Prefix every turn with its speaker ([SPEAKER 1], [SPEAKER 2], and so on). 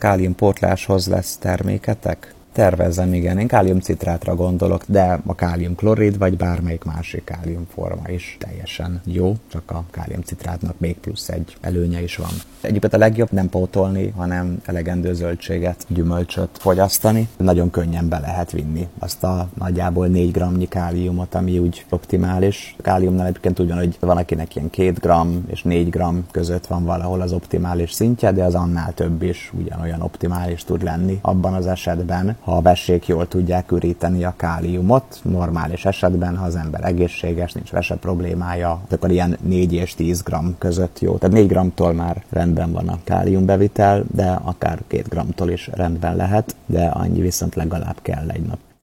[SPEAKER 1] káliumpótláshoz lesz terméketek? Tervezzem, igen. Én káliumcitrátra gondolok, de a káliumklorid vagy bármelyik másik káliumforma is teljesen jó, csak a káliumcitrátnak még plusz egy előnye is van. Egyébként a legjobb nem pótolni, hanem elegendő zöldséget, gyümölcsöt fogyasztani. Nagyon könnyen be lehet vinni azt a nagyjából 4 g káliumot, ami úgy optimális. A káliumnál egyébként úgy van, hogy van akinek ilyen 2 g és 4 g között van valahol az optimális szintje, de az annál több is ugyanolyan optimális tud lenni abban az esetben, ha a vesék jól tudják üríteni a káliumot. Normális esetben, ha az ember egészséges, nincs vese problémája, akkor ilyen 4 és 10 g között jó. Tehát 4 g-tól már rendben van a káliumbevitel, de akár 2 g-tól is rendben lehet, de annyi viszont legalább kell egy nap.